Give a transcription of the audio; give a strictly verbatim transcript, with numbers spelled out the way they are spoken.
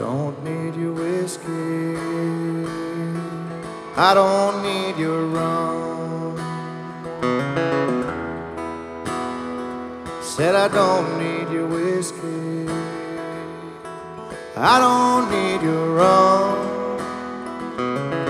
don't need your whiskey, I don't need your rum. Said I don't need your whiskey, I don't need your rum.